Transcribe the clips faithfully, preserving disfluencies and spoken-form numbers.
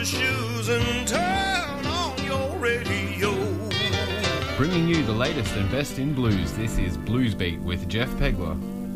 your shoes and turn on your radio. Bringing you the latest and best in blues, this is Blues Beat with Jeff Pegler.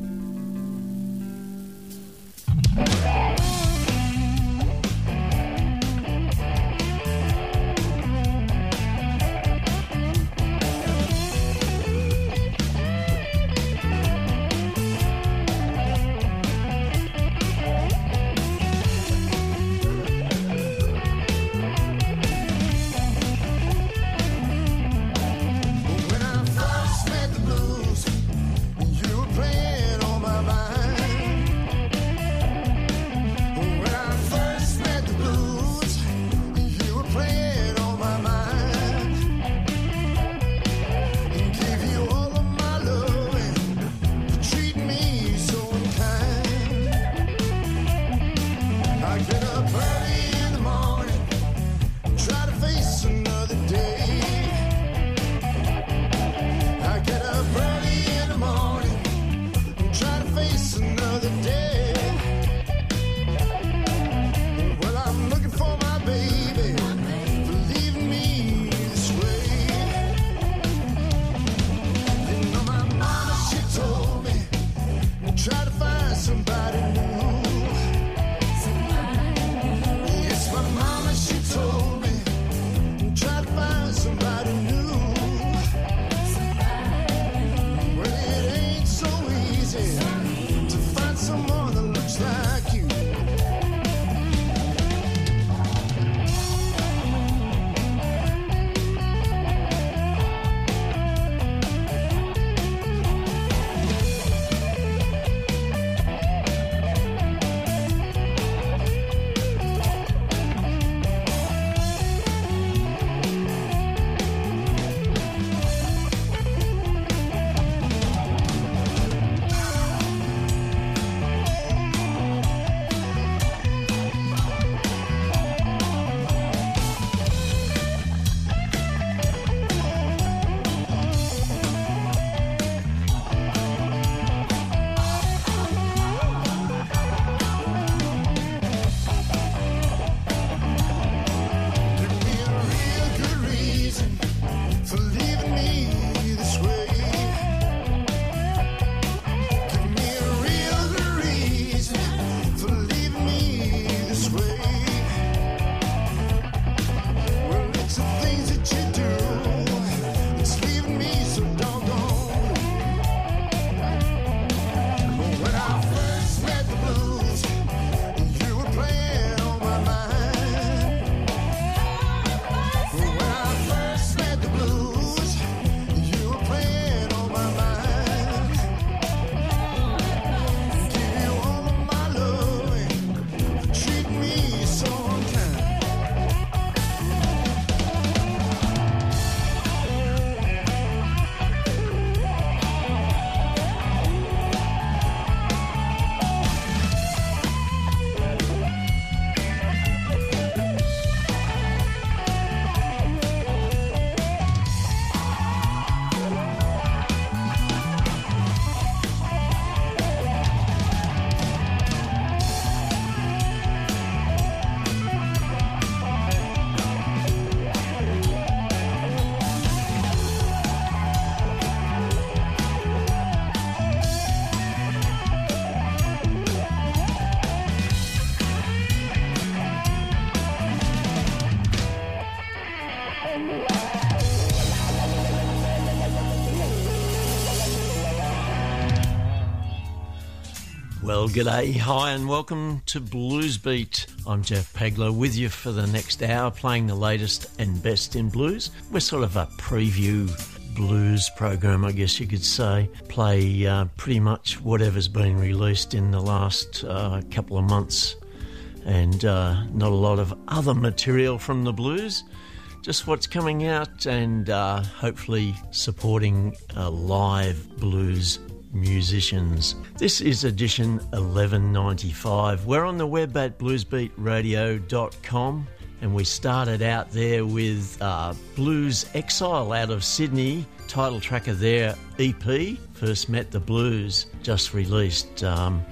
Well, g'day, hi and welcome to Blues Beat. I'm Jeff Pegler with you for the next hour playing the latest and best in blues. We're sort of a preview blues program, I guess you could say. Play uh, pretty much whatever's been released in the last uh, couple of months and uh, not a lot of other material from the blues. Just what's coming out and uh, hopefully supporting uh, live blues musicians. This is edition eleven ninety-five. We're on the web at blues beat radio dot com and we started out there with uh, Blues Exile out of Sydney, title track of their E P, First Met the Blues, just released um,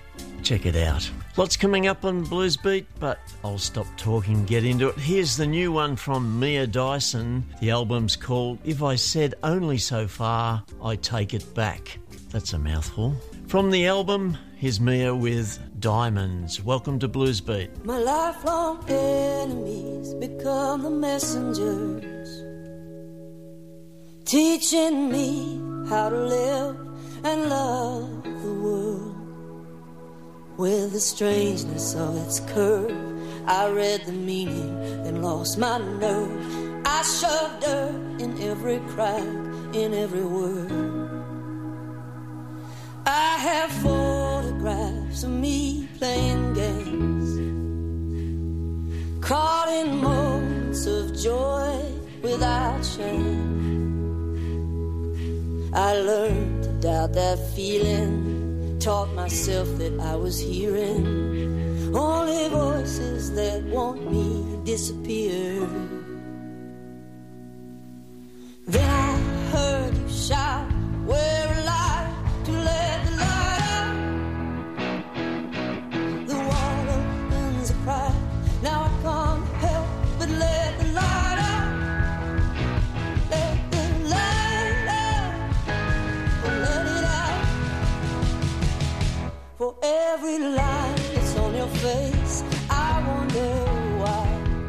Check it out. Lots coming up on Blues Beat, but I'll stop talking and get into it. Here's the new one from Mia Dyson. The album's called If I Said Only So Far, I Take It Back. That's a mouthful. From the album, here's Mia with Diamonds. Welcome to Blues Beat. My lifelong enemies become the messengers, teaching me how to live and love the world. With the strangeness of its curve, I read the meaning and lost my nerve. I shoved dirt in every crack, in every word. I have photographs of me playing games, caught in moments of joy without shame. I learned to doubt that feeling, taught myself that I was hearing only voices that want me disappear. Then I heard you shout, we're alive to let the light out. The wall opens a cry, now I can't help but let the light out. Let the light out, let it out. For every line that's on your face, I wonder why.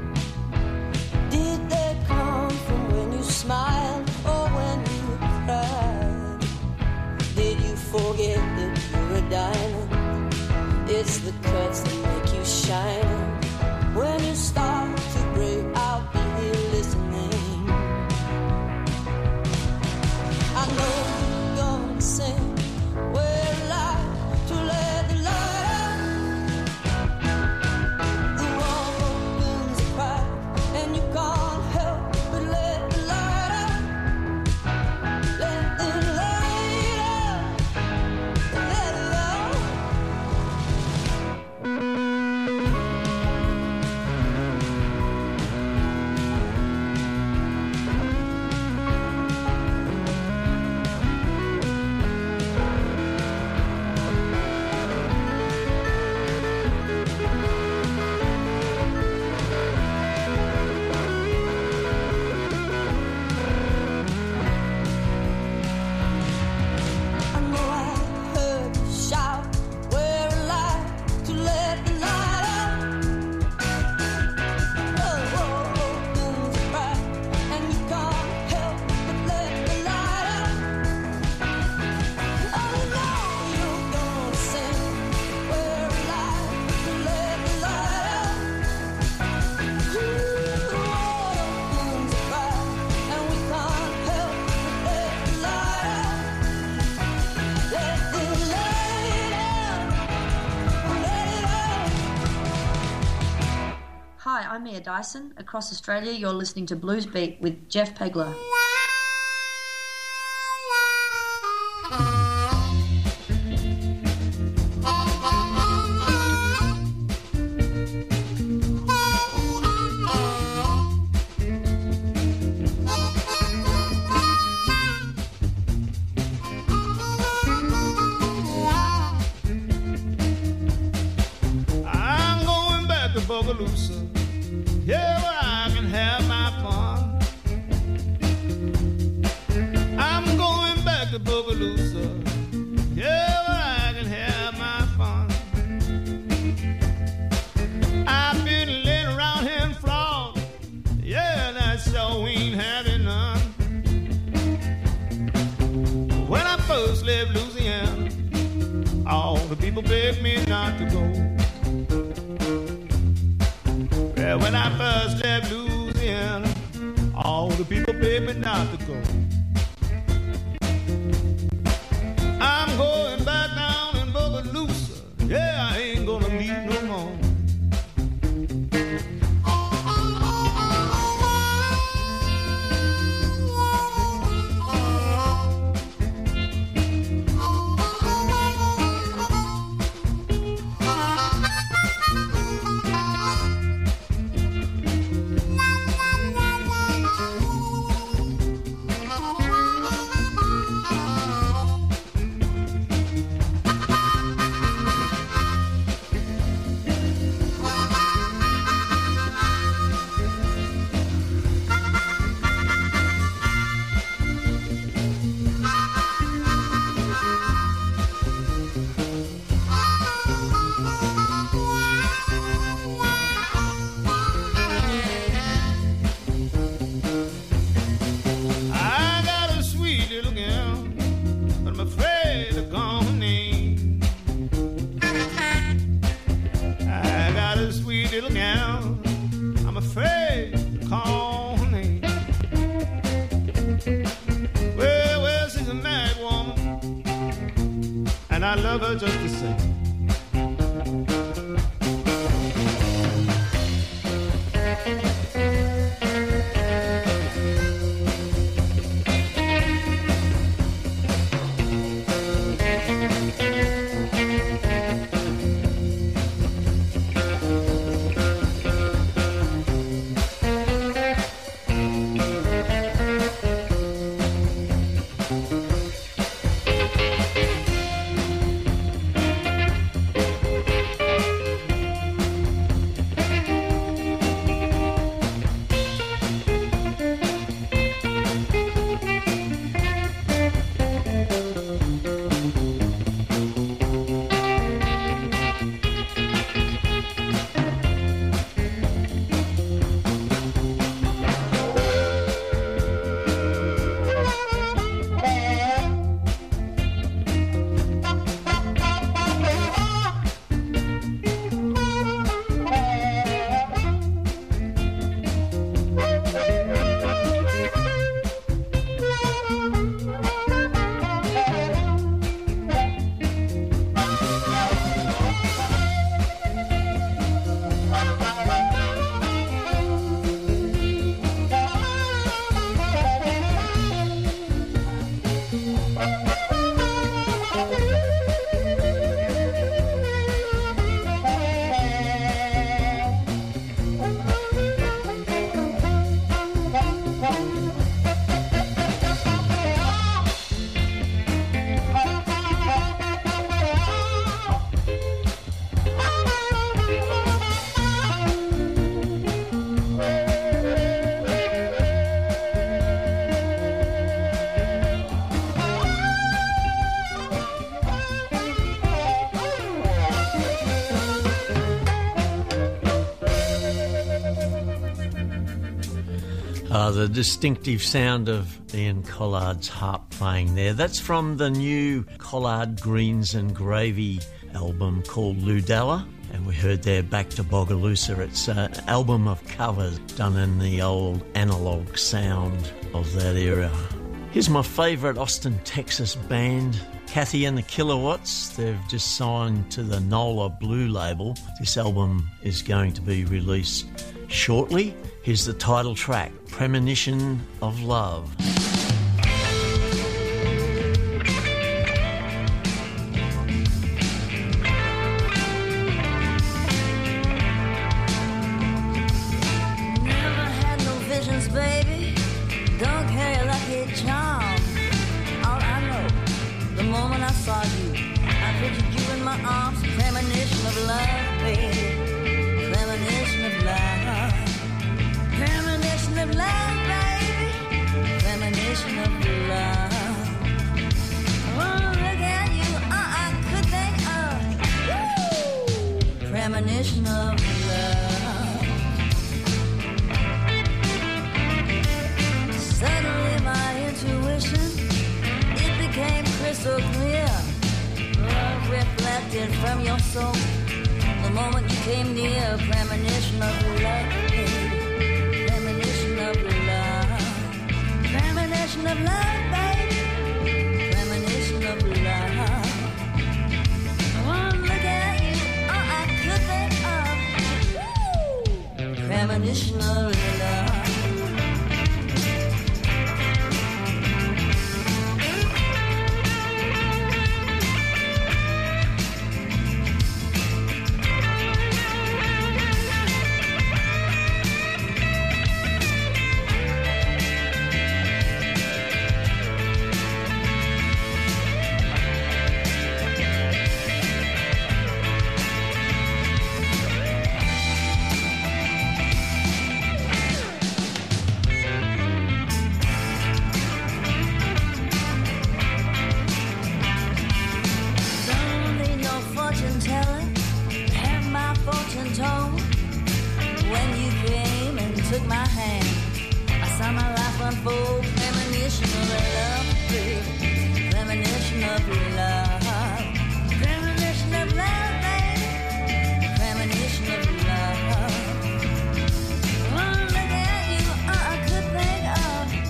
Did they come from when you smiled or when you cried? Did you forget that you're a diamond? It's the cuts that make you shine. When you start to break, I'll be here listening. I know you're gonna sing, we're alive to let the light out. The wall opens a crack, and you can't help but let the light out. Let the light out, let it out. I know I heard you shout, we're alive to let the light out. The wall opens a crack, and you can't help but let the light out. I know you're gonna sing, we're alive to let the light out. The wall opens a crack, and we can't help but let the light out. Let the light out, let it out. Hi, I'm Mia Dyson. Across Australia, you're listening to Blues Beat with Jeff Pegler. I'm going back to Bogalusa, yeah, where I can have my fun. I'm going back to Bogalusa, yeah, where I can have my fun. I've been laying around here in Florida, yeah, that sure ain't having none. When I first left Louisiana, all the people begged me not to go. Yeah, when I first left Louisiana, all the people begged me not to go. I'm going back down in Bogalusa, yeah, I ain't gonna leave no more. and I love her just the same. Uh, the distinctive sound of Ian Collard's harp playing there. That's from the new Collard Greens and Gravy album called Ludella. And we heard there Back to Bogalusa. It's an album of covers done in the old analogue sound of that era. Here's my favourite Austin, Texas band, Kathy and the Kilowatts. They've just signed to the Nola Blue label. This album is going to be released shortly. Here's the title track, Premonition of Love. Never had no visions, baby. Don't carry a lucky charm. All I know, the moment I saw you, I pictured you in my arms. Premonition of love, baby. Premonition of love. Premonition of love, baby. Premonition of love. Oh, look at you, uh, I could think of. Woo! Premonition of love. Suddenly my intuition, it became crystal clear. Love reflected from your soul the moment you came near. Premonition of love, baby. Premonition of love. Premonition of love, baby. Premonition of love. Oh, look at you, all I could think of. Woo! Premonition of love.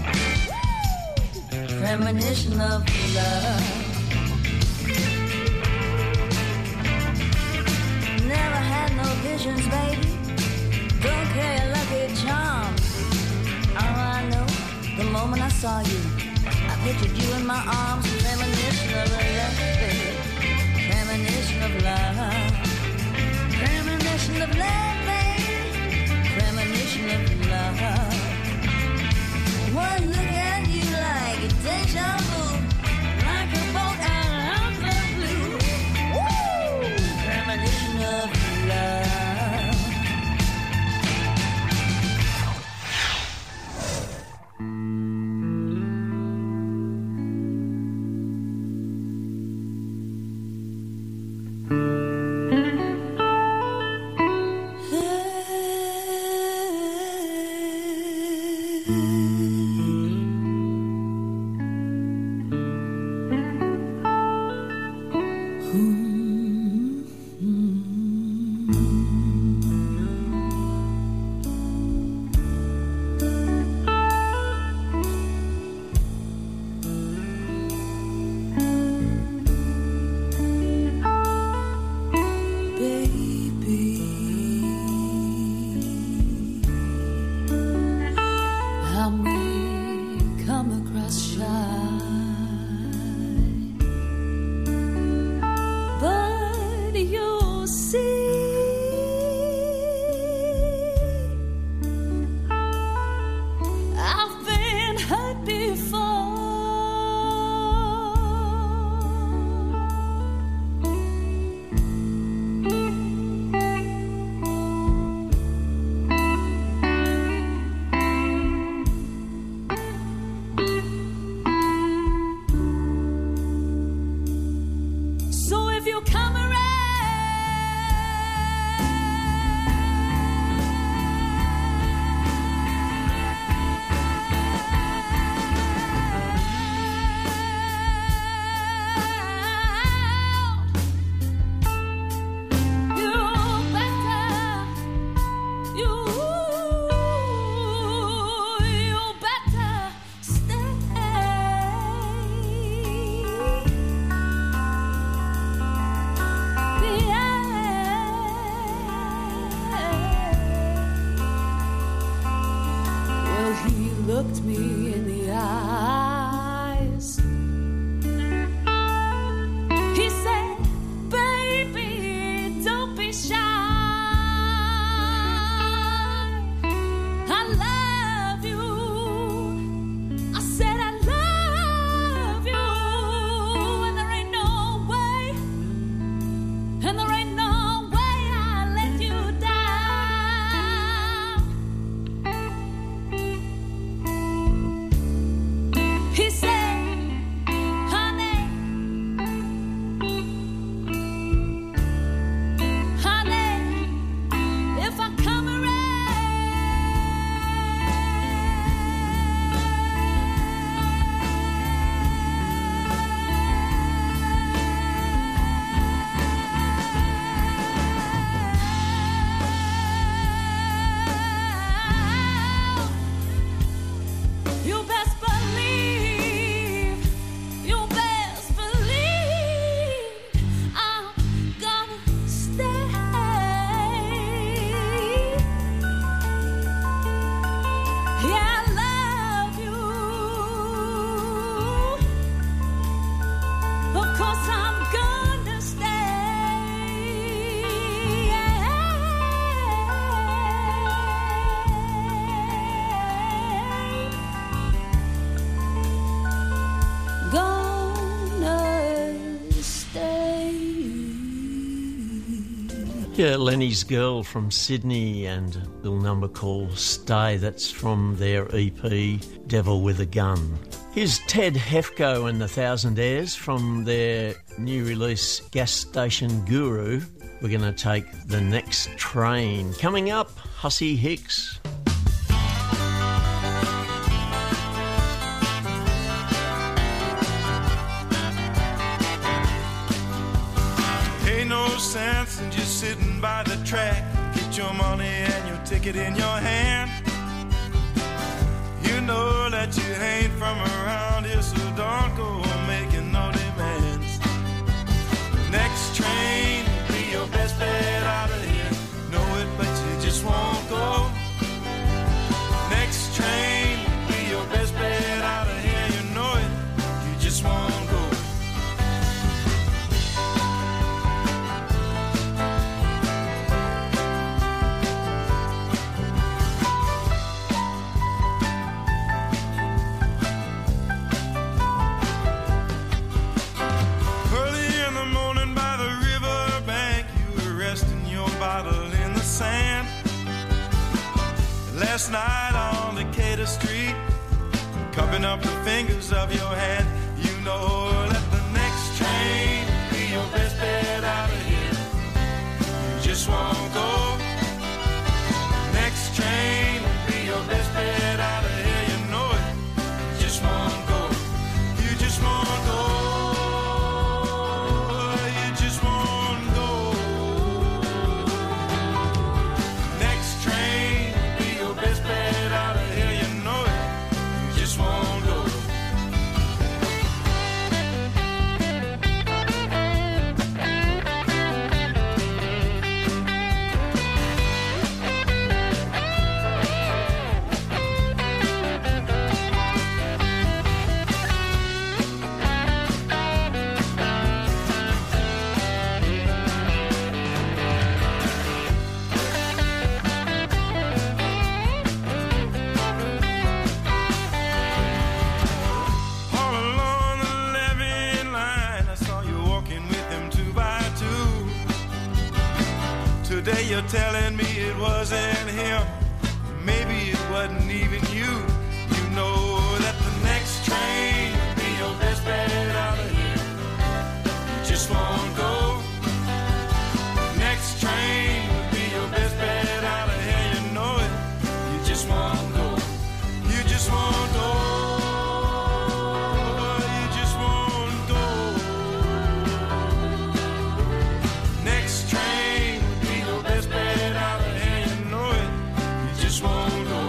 Premonition of love. never had no visions, baby. Don't carry a lucky charm. All I know, the moment I saw you, I pictured you in my arms. Premonition of love, baby. Premonition of love. Premonition of love, baby. Premonition of love. One look at you like a deja vu, like a boat out of the blue. Woo! Premonition of love. Looked me in the eyes. He said, baby, don't be shy. I love you. I said I love you. And there ain't no way, and there ain't no way I'll let you down. He said, honey, honey, if I come around, you best believe, you best believe I'm gonna stay. Yeah, I love you. Of course I'm gonna stay. Gonna stay. Yeah, Lenny's Girl from Sydney and a little number called Stay. That's from their E P Devil with a Gun. Here's Ted Hefko and the Thousandaires from their new release Gas Station Guru. We're going to take The Next Train. Coming up, Hussey Hicks. Ain't no sense in just sitting by the track. Get your money and your ticket in your hand. You know that you ain't from around here, so don't go making no demands. Next train will be your best bet out of last night on Decatur Street, cupping up the fingers of your hand. You know that the next train will be your best bet out of here. You just won't go. Next train will be your best bet out of here. You know it. You just won't go. You just won't go. You just won't go. Next train will be your best bet out of here. You know it. You just won't go. All along the levee line, I saw you walking with them two by two. Today you're telling me it wasn't him. Maybe it wasn't even you. You know that the next train will be your best bet out of here. You just won't go. Next train will be your best bet out of here. You know it. You just won't go. You just won't go. You just won't go. Next train will be your best bet out of here. You know it. You just won't go.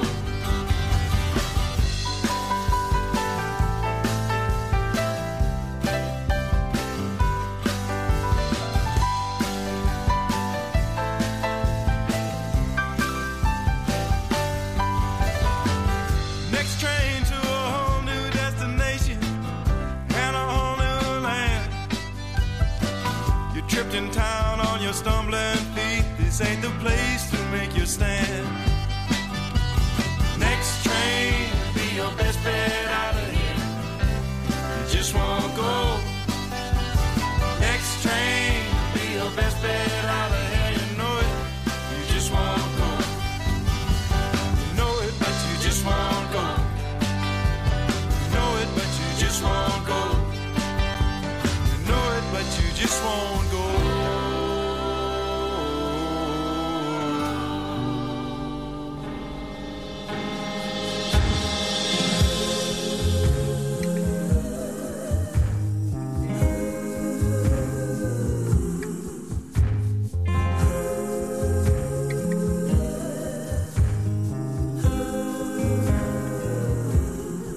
Next train to a whole new destination and a whole new land. You tripped in town on your stumbling feet. This ain't the place to make your stand. Next train will be your best bet out of here. You just won't go. Next train will be your best bet out of here. You know it. You just won't go. You know it, but you just won't go. You know it, but you just won't go. You know it, but you just won't go.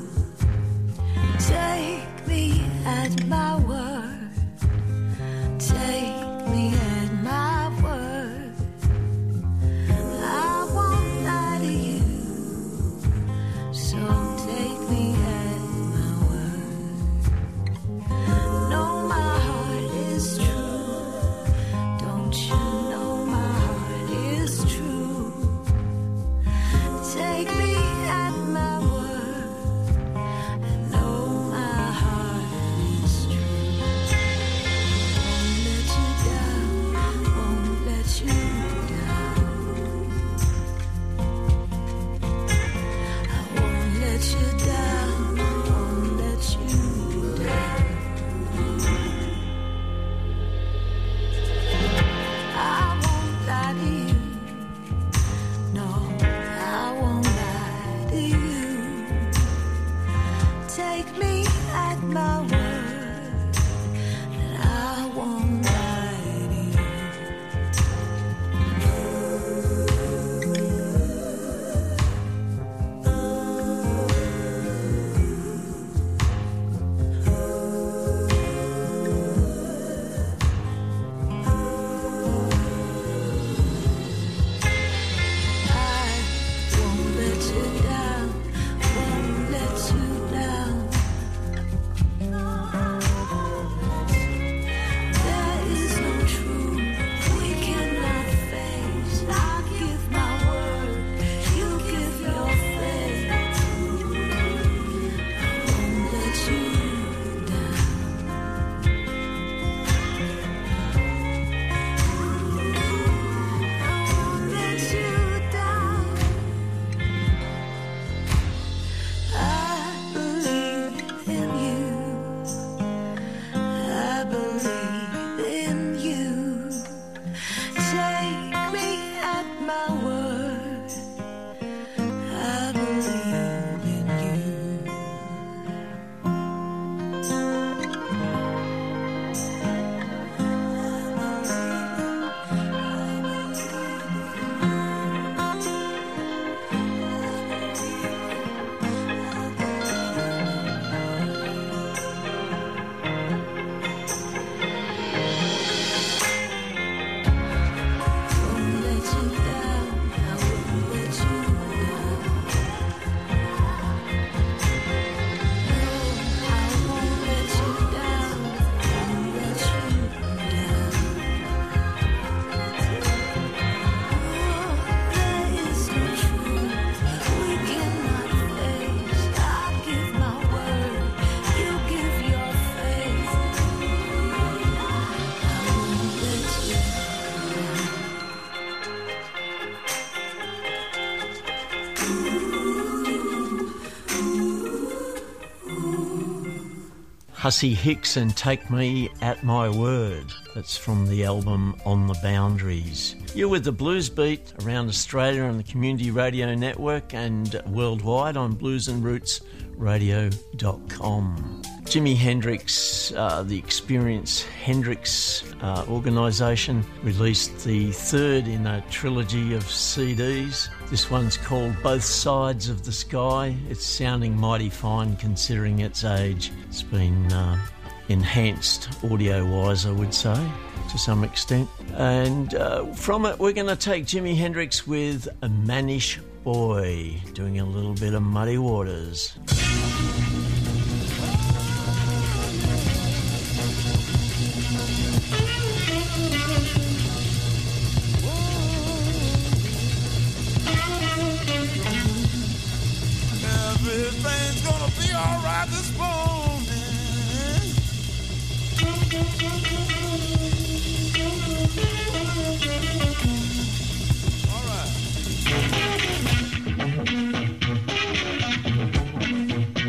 Take me at my word. Hussey Hicks and Take Me at My Word. That's from the album On the Boundaries. You're with the Blues Beat around Australia on the Community Radio Network and worldwide on blues and roots radio dot com. Jimi Hendrix, uh, the Experience Hendrix uh, organisation, released the third in a trilogy of C Ds. This one's called Both Sides of the Sky. It's sounding mighty fine considering its age. It's been uh, enhanced audio-wise, I would say, to some extent. And uh, from it, we're going to take Jimi Hendrix with a Mannish Boy, doing a little bit of Muddy Waters. Everything's gonna be alright this morning. Alright.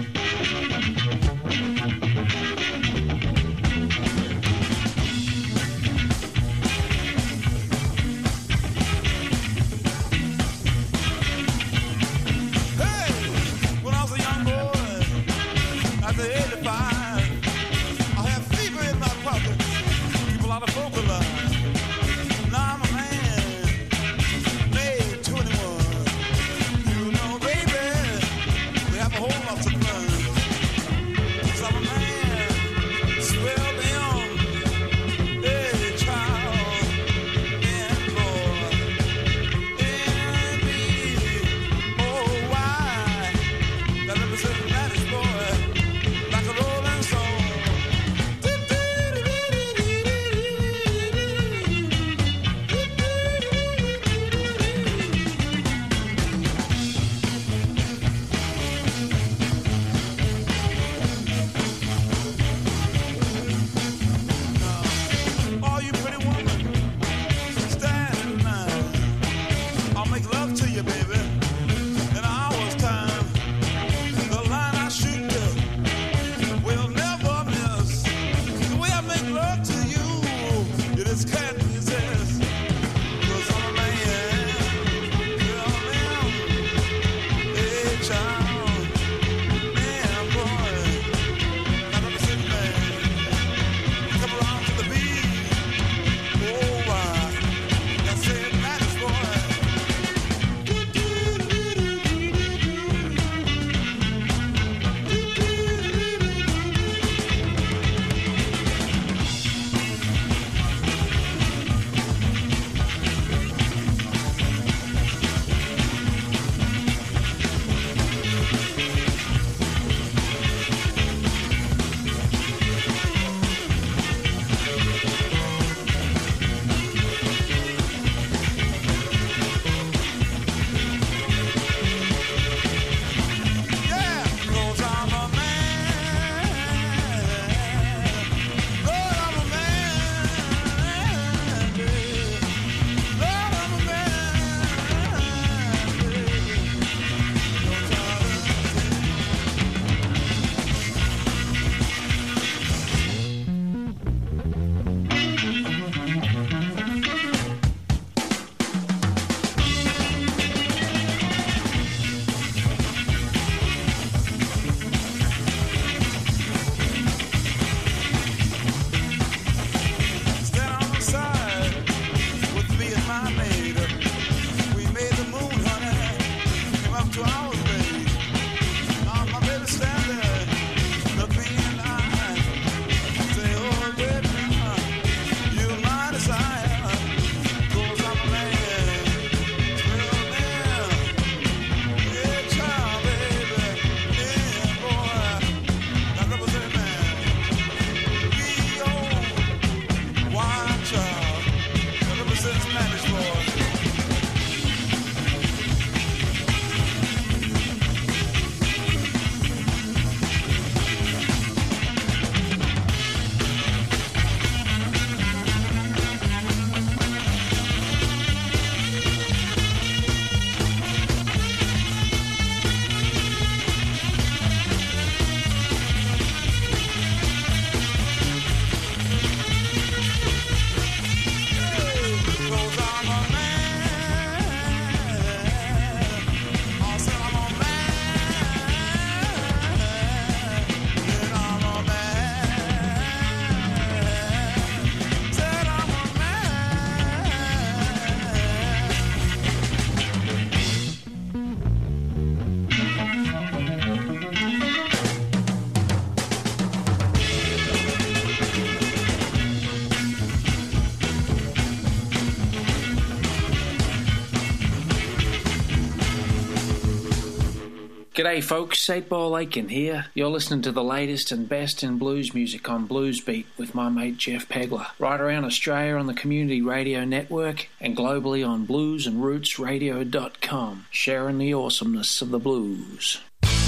G'day folks, eight Ball Aiken here. You're listening to the latest and best in blues music on Blues Beat with my mate Jeff Pegler. Right around Australia on the Community Radio Network and globally on blues and roots radio dot com. Sharing the awesomeness of the blues.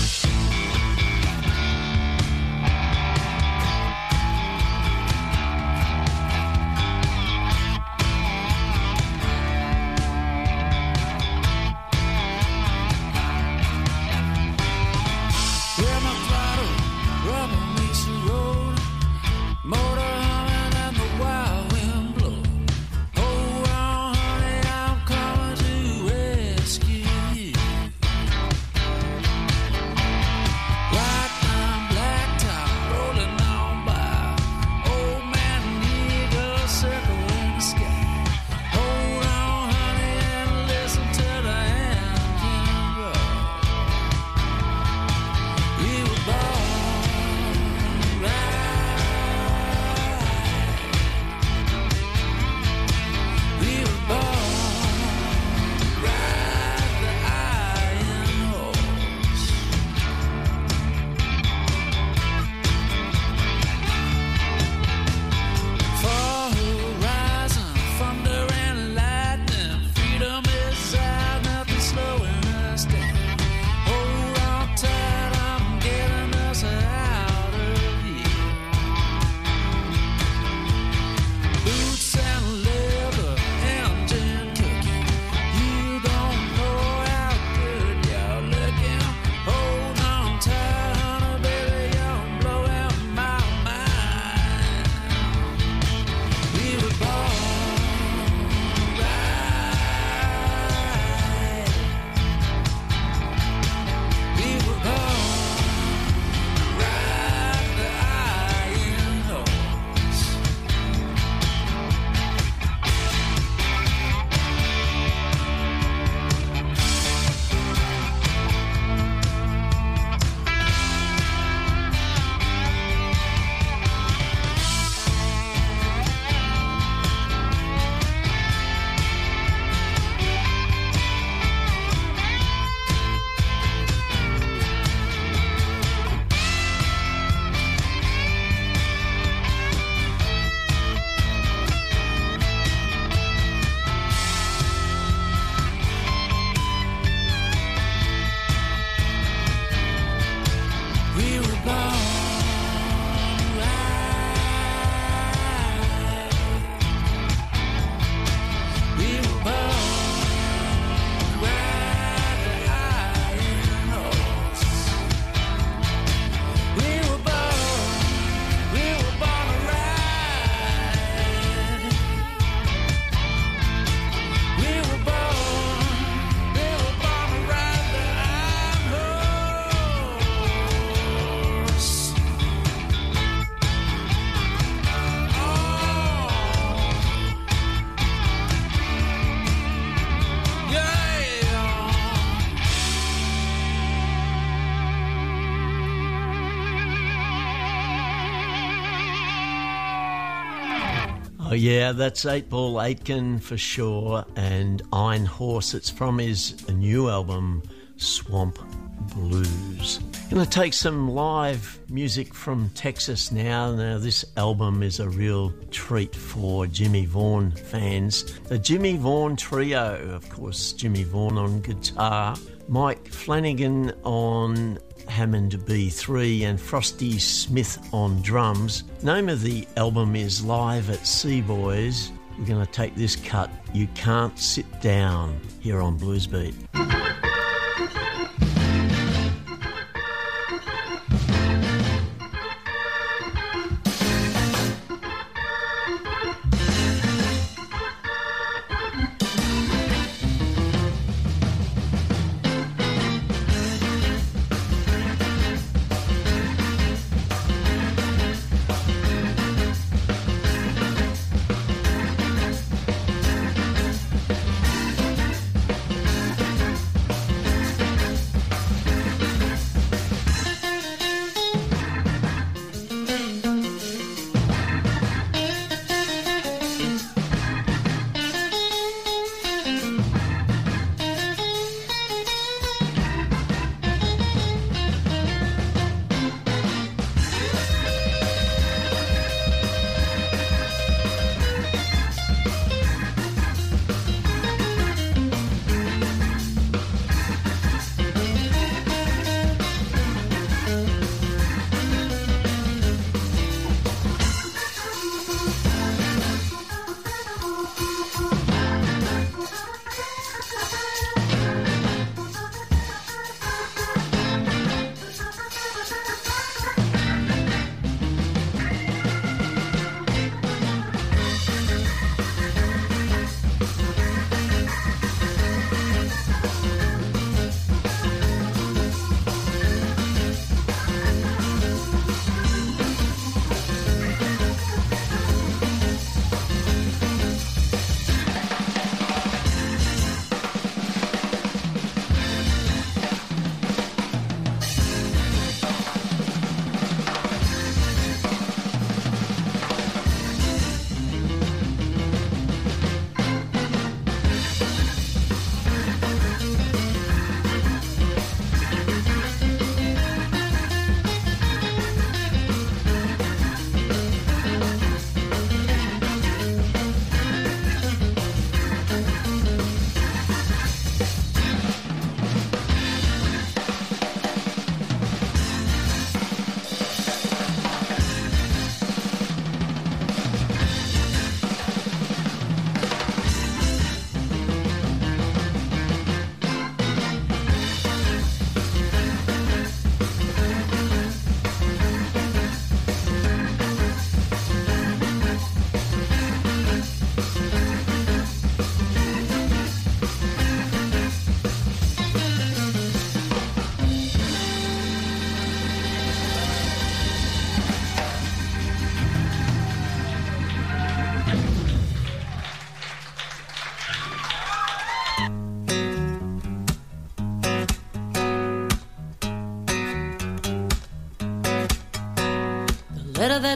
Oh, yeah, that's eight Ball Aitken for sure, and Iron Horse. It's from his new album, Swamp Blues. Going to take some live music from Texas now. Now, this album is a real treat for Jimmy Vaughan fans. The Jimmy Vaughan Trio, of course, Jimmy Vaughan on guitar, Mike Flanagan on Hammond B three and Frosty Smith on drums. Name of the album is Live at Sea Boys. We're going to take this cut, You Can't Sit Down, here on Blues Beat.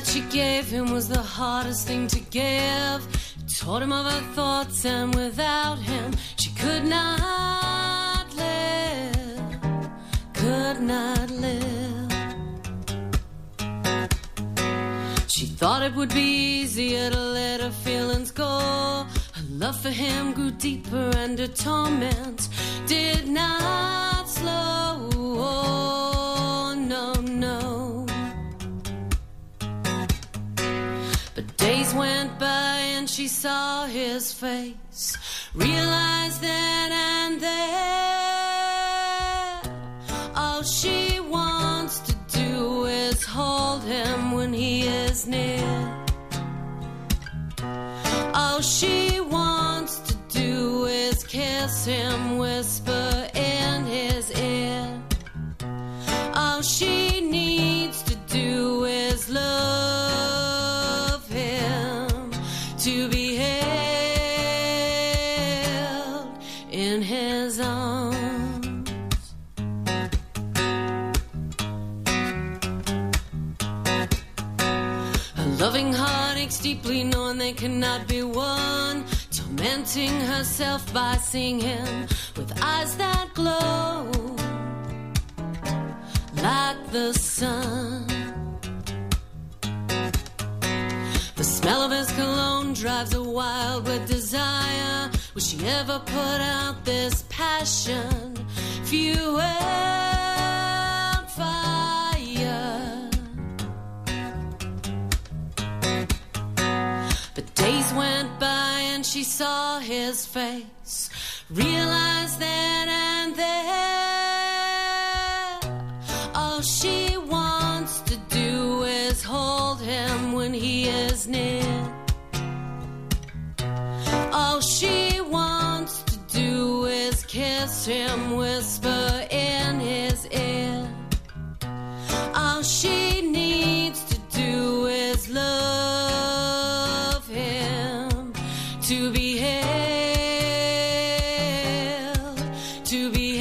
she gave him was the hardest thing to give. Taught him of her thoughts, and without him she could not live, could not live. She thought it would be easier to let her feelings go. Her love for him grew deeper, and her torment did not slow. Oh, no, no. But days went by and she saw his face, realized then and there all she wants to do is hold him when he is near. All she wants to do is kiss him, whisper in his ear. All she needs to do is love him, to be held in his arms. Her loving heart aches deeply, knowing they cannot be won, tormenting herself by seeing him with eyes that glow like the sun. The smell of his cologne drives her wild with desire. Will she ever put out this passion, fueled fire? But days went by and she saw his face, realized then and there all she wants to do is hold him when he is near. All she wants to do is kiss him, whisper in his ear. All she needs to do is love him, to be held, to be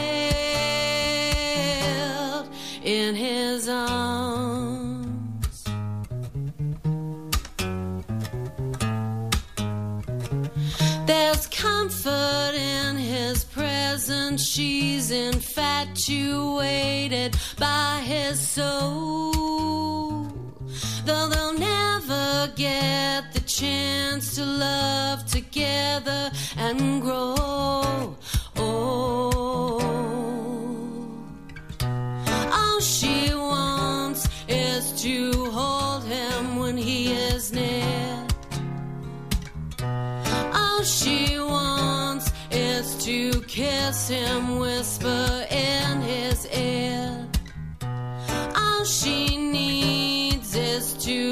held in his arms. There's comfort in his presence. She's infatuated by his soul, though they'll never get the chance to love together and grow. Oh, all she wants is to hold him when he is near. All she wants is to kiss him, whisper in his ear. All she needs is to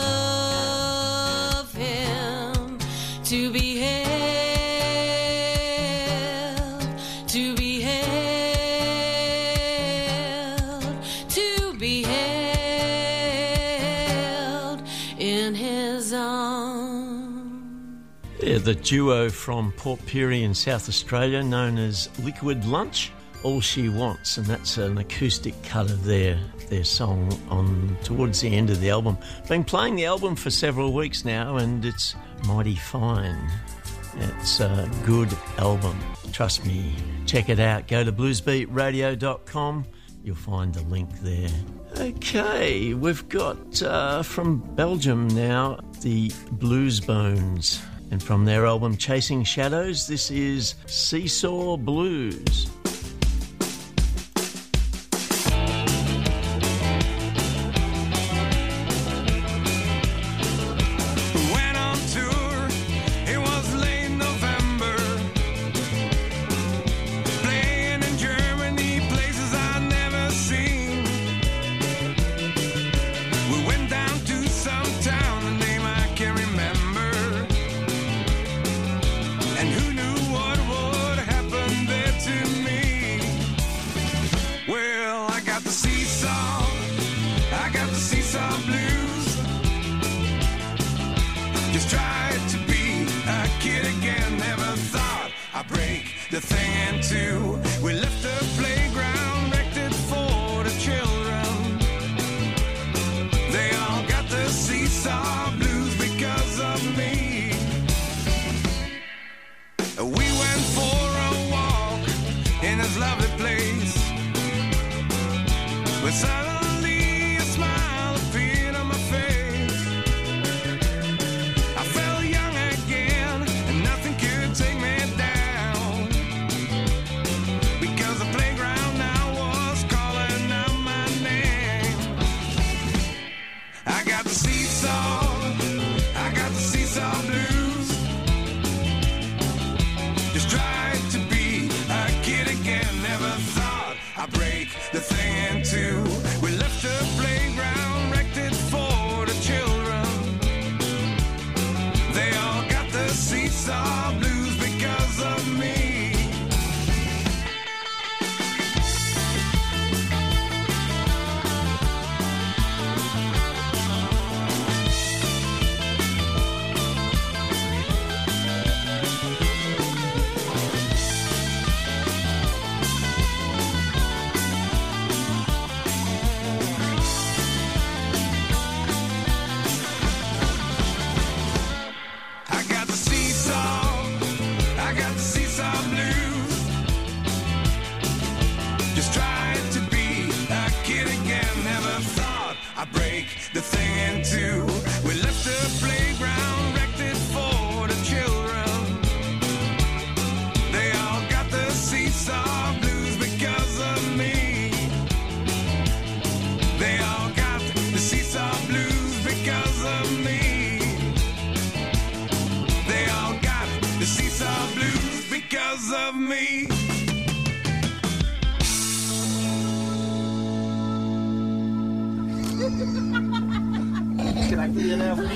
love him, to be held, to be held, to be held in his arms. Yeah, the duo from Port Pirie in South Australia, known as Liquid Lunch, All She Wants, and that's an acoustic cut of their their song on towards the end of the album. Been playing the album for several weeks now, and it's mighty fine. It's a good album, trust me. Check it out. Go to blues beat radio dot com. You'll find the link there. Okay, we've got uh, from Belgium now the Blues Bones, and from their album Chasing Shadows, this is Seesaw Blues. Went on tour, it was late November, playing in Germany, places I'd never seen. We went down to some town, a name I can't remember, and who knew what would happen there to me. Well, I got the seesaw, I got the seesaw blues. Just tried to be a kid again, never thought I'd break the thing in two. We left the playground, wrecked it for the children. They all got the seesaw blues because of me. We went for a walk in this lovely place, when suddenly a smile appeared on my face. I felt young again, and nothing could take me down, because the playground now was calling out my name. I got the seesaw, I got the seesaw blues. Just tried to be a kid again, never thought I'd break the thing in two. We left the playground, wrecked it for the children. They all got the seesaw blues because of me. I got the seesaw, I got the seesaw blues. Just tried to be a kid again, never thought I'd break the thing in two. We left the playground, wrecked it for the children. They all got the seesaw blues because of me. They all got the seesaw blues because of me. They all got the seesaw blues because of me. Can I get in there?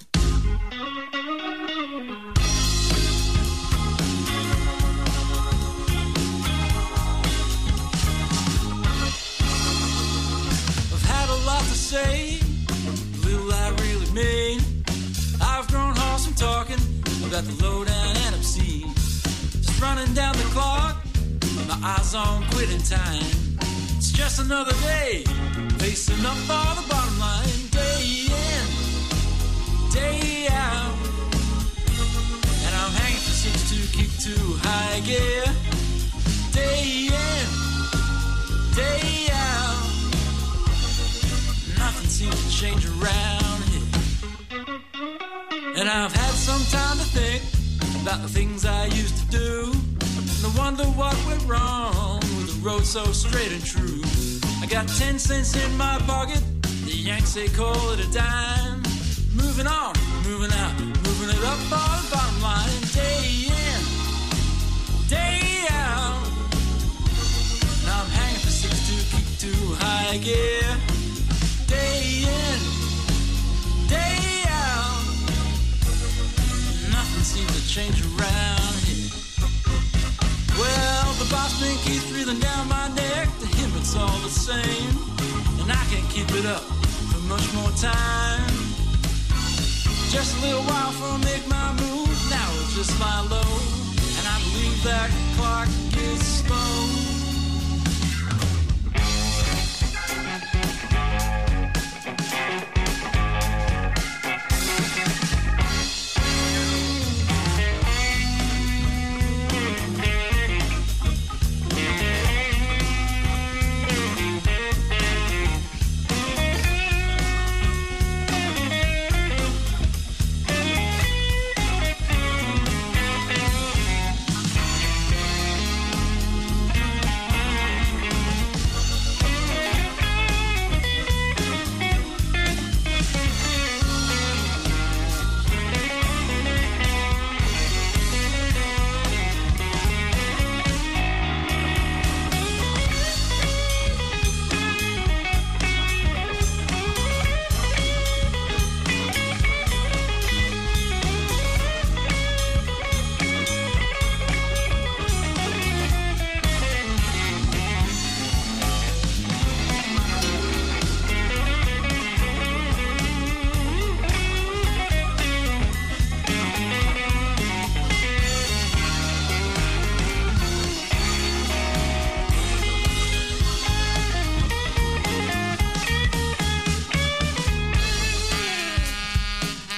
I've had a lot to say, little I really mean. I've grown hoarse from talking about the lowdown and obscene. Just running down the clock, my eyes on quitting time. It's just another day, facing up for the bottom line. Day in, day out, and I'm hanging for six to keep too high gear. Day in, day out, nothing seems to change around here. And I've had some time to think about the things I used to do, and I wonder what went wrong with the road so straight and true. I got ten cents in my pocket, the Yanks they call it a dime. Moving on, moving out, moving it up for the bottom line. Day in, day out, and I'm hanging for six to keep too high gear. Day in, day out, nothing seems to change around here. Well, the boss man keeps breathing down my neck. To him it's all the same, and I can't keep it up for much more time. Just a little while for I make my move. Now it's just lie low, and I believe that clock is slow.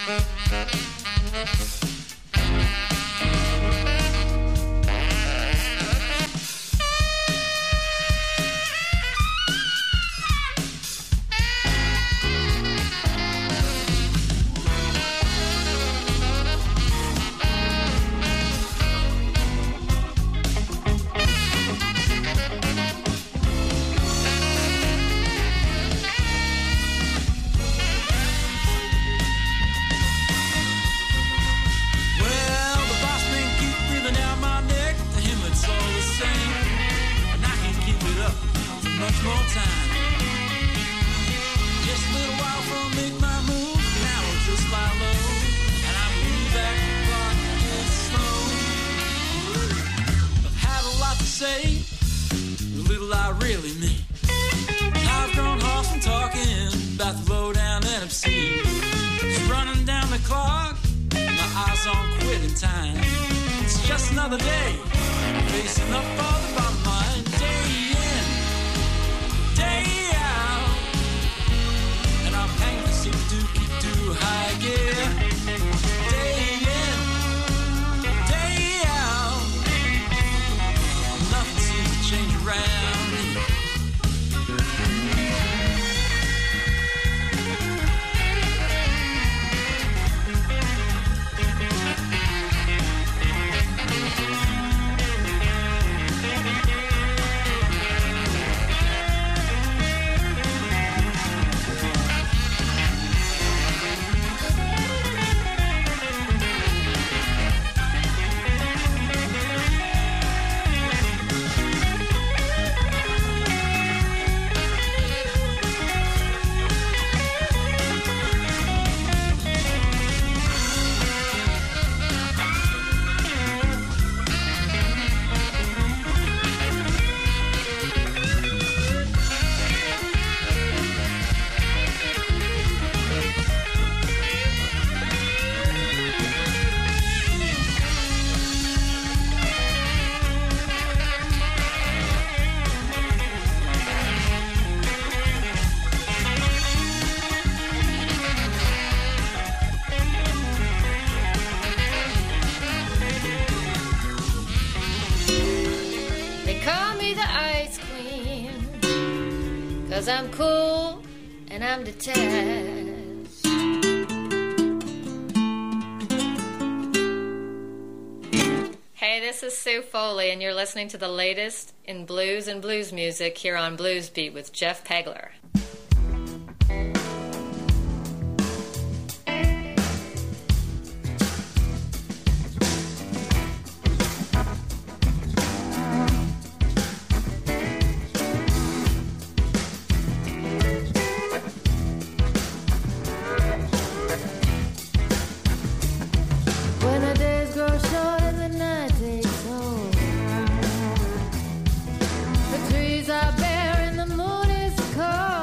Cause I'm cool and I'm detached. Hey, this is Sue Foley, and you're listening to the latest in blues and blues music here on Blues Beat with Jeff Pegler. Trees are bare and the moon is cold.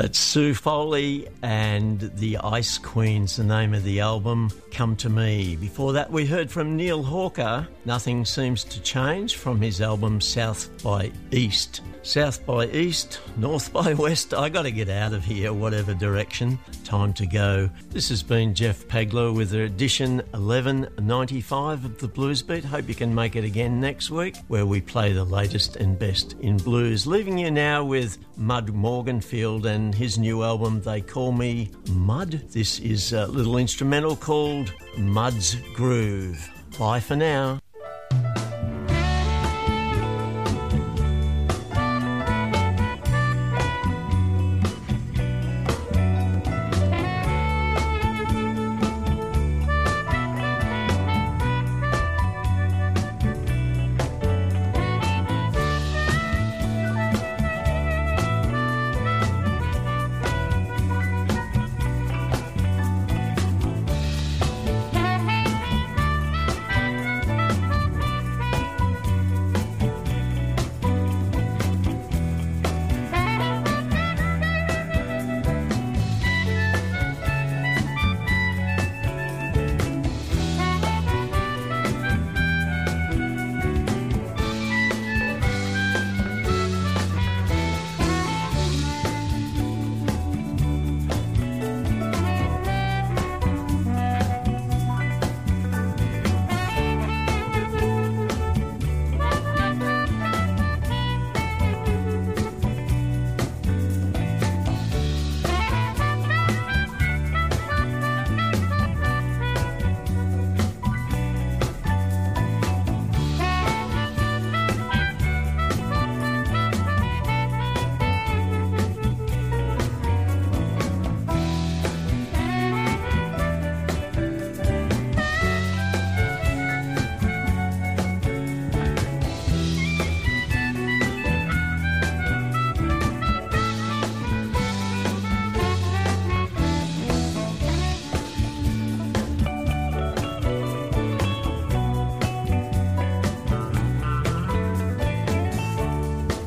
That's Sue Foley and the Ice Queens, the name of the album, Come to Me. Before that, we heard from Neil Hawker, Nothing Seems to Change, from his album South by East. South by East, North by West, I got to get out of here, whatever direction. Time to go. This has been Jeff Pegler with edition eleven ninety-five of the Blues Beat. Hope you can make it again next week, where we play the latest and best in blues. Leaving you now with Mud Morganfield and his new album, They Call Me Mud. This is a little instrumental called Mud's Groove. Bye for now.